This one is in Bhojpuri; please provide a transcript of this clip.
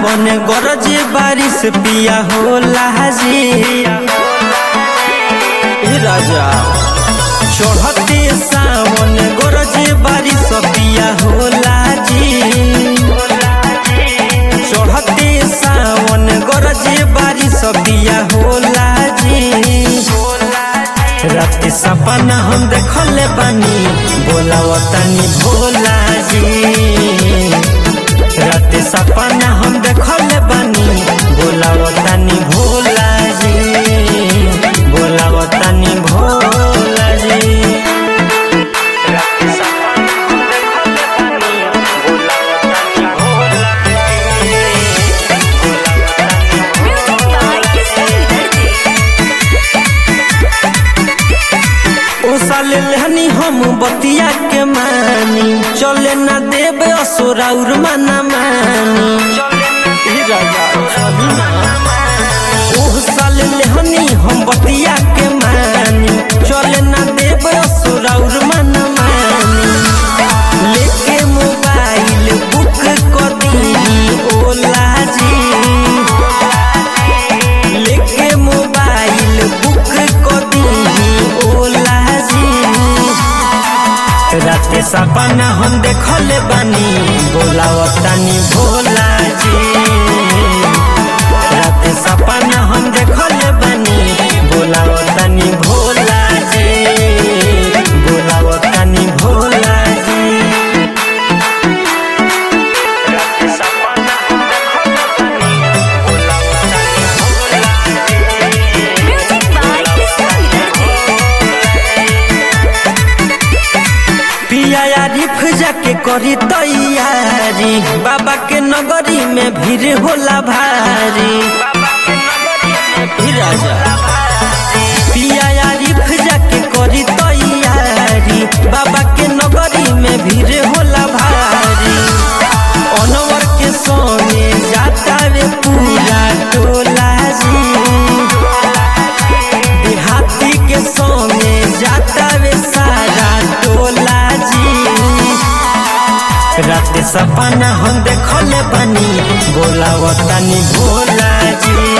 सावन गरजे बारिश पिया होला जी राजा चढ़ते सावन गरजे बारिश पिया होला जी चढ़ते सावन गरजे बारिश पिया होला जी रात सपना हम देखले बानी बोलावतानी भोला जी रात सपना हम देखले बानी बोलावतानी भोला जी बोलावतानी भोला जी साले लहनी हम बतिया के मानी चले ना देवे असुरा और मना मानी ओह साले लहनी हम बतिया के मानी चले ना देवे असुरा और मना मानी लेके मोबाइल बुक कर दी ओला जी लेके मोबाइल बुक कर दी ओला रात सपना हम देखले बानी बोलावतानी भोला जी रात सपना हम देखले बानी बोलावतानी भोला जी बोलावतानी भोला जी रात सपना हम देखले बानी बोलावतानी पिया आरिफ जाके करी तैयारी बाबा के नगरी में भीड़ होला भारी राजा पिया आरिफ जाके करी तैयारी बाबा के नगरी में भीड़ होला भारी अनवर के संगे जाता रे पूरा टोला जी देहाती के संगे जाता रे सारा टोला रात सपना हम देखले बानी बोलावतानी भोला जी।